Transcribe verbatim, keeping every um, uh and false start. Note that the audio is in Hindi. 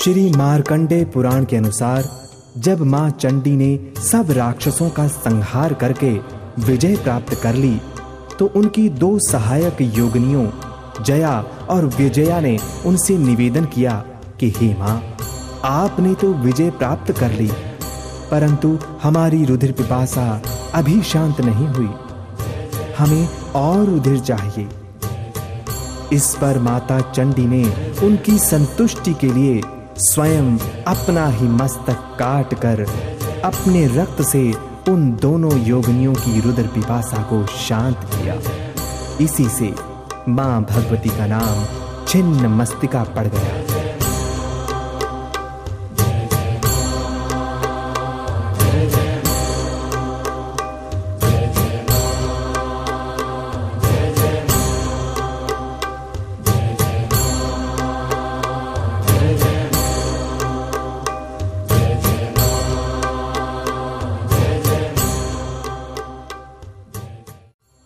श्री मार्कंडेय पुराण के अनुसार जब मां चंडी ने सब राक्षसों का संहार करके विजय प्राप्त कर ली तो उनकी दो सहायक योगिनियों जया और विजया ने उनसे निवेदन किया कि हे मां, आपने तो विजय प्राप्त कर ली, परंतु हमारी रुधिर पिपासा अभी शांत नहीं हुई, हमें और रुधिर चाहिए। इस पर माता चंडी ने उनकी संतुष्टि के लिए स्वयं अपना ही मस्तक काट कर अपने रक्त से उन दोनों योगिनियों की रुधिर पिपासा को शांत किया। इसी से मां भगवती का नाम छिन्न मस्तिका पड़ गया।